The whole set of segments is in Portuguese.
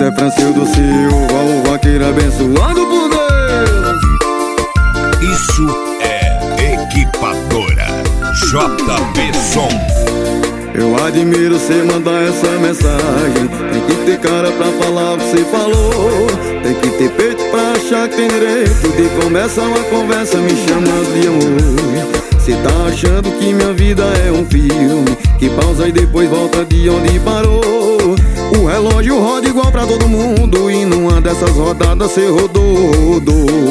Isso é Francildo Silva, o vaqueiro abençoado por Deus. Isso é Equipadora JB Som. Eu admiro cê mandar essa mensagem. Tem que ter cara pra falar o que cê falou. Tem que ter peito pra achar que tem direito de começar uma conversa me chamando de amor. Cê tá achando que minha vida é um filme que pausa e depois volta de onde parou. O relógio roda igual pra todo mundo e numa dessas rodadas cê rodou.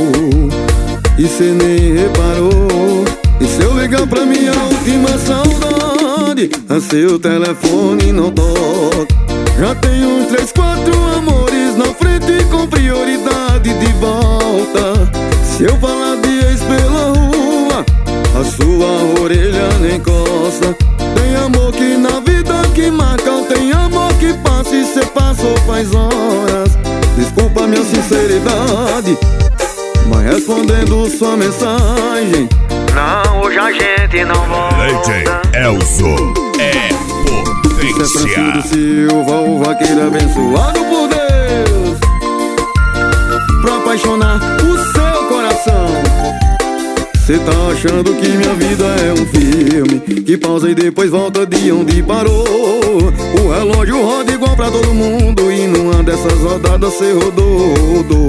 E cê nem reparou. E se eu ligar pra minha última saudade, a seu telefone não toca. Já tenho uns 3, 4 amores na frente com prioridade de volta. Se eu falar de ex pela rua, a sua orelha nem coça. Tem amor que na vida que marca, tem amor que passa e cê passou faz horas. Desculpa minha sinceridade, mas respondendo sua mensagem, não, hoje a gente não volta. DJ Elzo é potência. Isso é Francildo Silva, o vaqueiro abençoado por Deus, pra apaixonar o seu coração. Cê tá achando que minha vida é um filme que pausa e depois volta de onde parou. O relógio roda igual pra todo mundo e numa dessas rodadas cê rodou.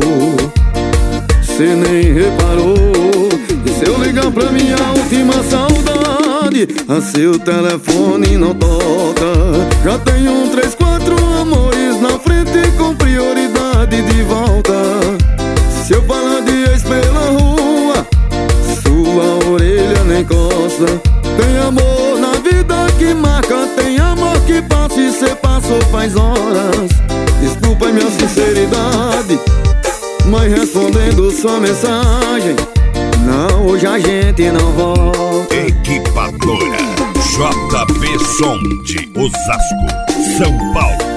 Cê nem reparou. E se eu ligar pra minha última saudade, a seu telefone não toca. Já tenho uns 3, 4 amores na frente com prioridade de volta. Se eu falar de ex pela rua, sua orelha nem coça. Tem amor na vida que marca, tem amor que passa e cê passou faz horas. Desculpa minha sinceridade, mas respondendo sua mensagem, não, hoje a gente não volta. Equipadora JB Som de Osasco, São Paulo.